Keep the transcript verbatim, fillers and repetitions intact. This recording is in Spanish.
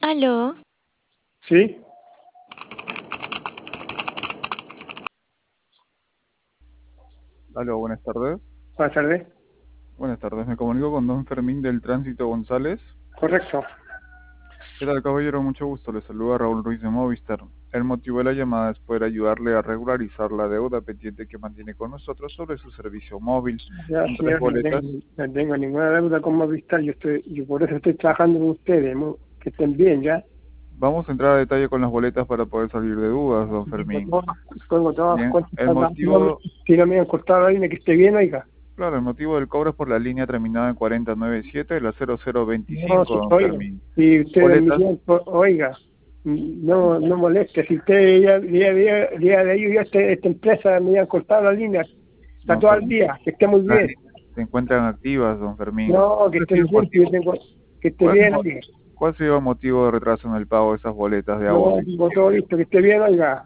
Aló, Sí, Aló, buenas tardes. buenas tardes. Buenas tardes, me comunico con don Fermín del Tránsito González. Correcto. ¿Qué tal, caballero? Mucho gusto, le saluda Raúl Ruiz de Movistar. El motivo de la llamada es poder ayudarle a regularizar la deuda pendiente que mantiene con nosotros sobre su servicio móvil. Ya, Son tres señor, no tengo, boletas. no tengo ninguna deuda con Movistar. Yo estoy, yo por eso estoy trabajando con ustedes. mu- Que estén bien, ¿ya? Vamos a entrar a detalle con las boletas para poder salir de dudas, don Tengo Fermín. todas, tengo todas las Bien, cuentas el pagadas. Si no, me- motivo, si no me han cortado la línea, que esté bien, oiga. claro, el motivo del cobro es por la línea terminada en cuarenta noventa y siete, la cero cero No, veinticinco, si, don oiga, Fermín. si ustedes me Boletas, tiempo, oiga, no, no moleste. Si ustedes ya, día, día, día de ellos, ya este- esta empresa me han cortado la línea, está don todo el Fermín. día, que esté muy Las bien. líneas se encuentran activas, don Fermín. No, que ¿Cuál ha sido estén el bien, que yo motivo? tengo, que esté ¿Cuál ha bien, sido, oiga. cuál ha sido el motivo de retraso en el pago de esas boletas de agua No, y digo todo listo, que esté bien, oiga.